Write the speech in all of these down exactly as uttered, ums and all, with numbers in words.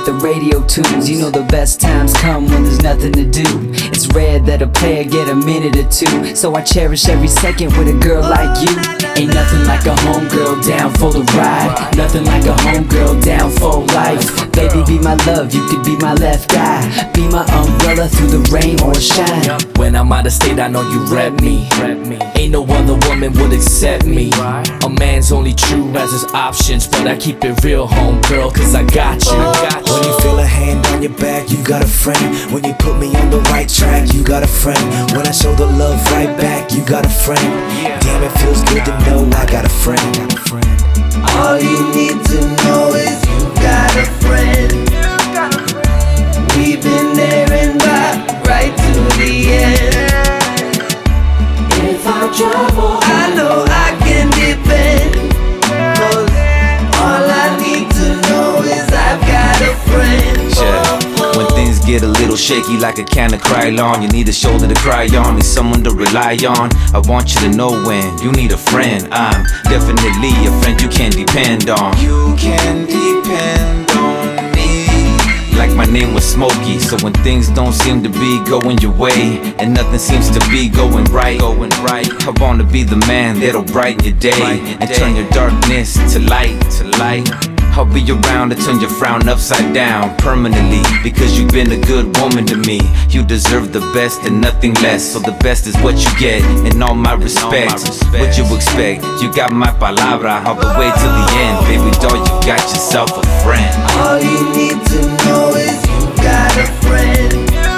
the radio tunes. You know the best times come when there's nothing to do. It's rare that a player get a minute or two, so I cherish every second with a girl like you. Ain't nothing like a homegirl down for the ride. Nothing like a homegirl down for life. Baby, be my love, you could be my left eye. Be my umbrella through the rain or shine. When I'm out of state, I know you rep me. Ain't no other woman would accept me. A man's only true as his options, but I keep it real, homegirl, cause I got you. When you feel a hand on your back, you got a friend. When you put me on the right track, you got a friend. When I show the love right back, you got a friend. Damn, it feels good to know I got a friend. All you need to know is you got a friend. We've been there and back, right to the end. If I'm trouble, I know I can depend. Cause all I need to know is I've got a friend. Yeah. When things get a little shaky like a can of Krylon, you need a shoulder to cry on, need someone to rely on. I want you to know when you need a friend, I'm definitely a friend you can depend on. You can depend on me. Like my name was Smokey, so when things don't seem to be going your way, and nothing seems to be going right, going right, I wanna be the man that'll brighten your day and turn your darkness to light, to light. I'll be around to turn your frown upside down permanently, because you've been a good woman to me. You deserve the best and nothing less, so the best is what you get, in all my respect. What you expect, you got my palabra all the way to the end. Baby doll, you got yourself a friend. All you need to know is you got a friend.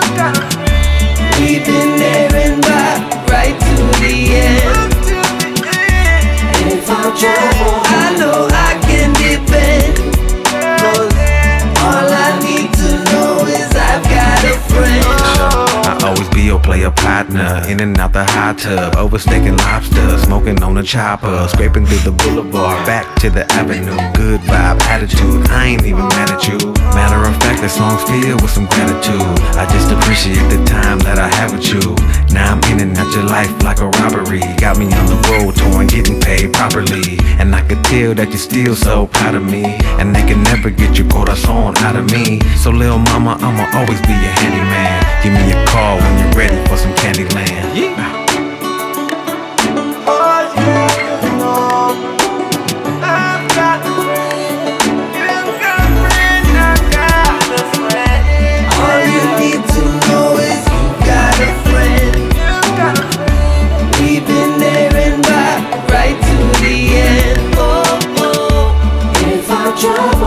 We've been there and back, right to the end. And if I'm trouble, I know I can depend. Cause all I need to know is I've got a friend. I always be your player partner, in and out the hot tub, overstaking lobster, smoking on the chopper, scraping through the boulevard, back to the avenue. Good vibe, attitude, I ain't even mad at you. Matter of fact, the song's filled with some gratitude. I just appreciate the time that I have with you. Now I'm in and out your life like a robbery. Got me on the road, touring, getting paid properly. And I could tell that you're still so proud of me, and they can never get your corazon out of me. So lil' mama, I'ma always be your handyman. Give me a call when you're ready for some Candyland. Yeah. Trouble.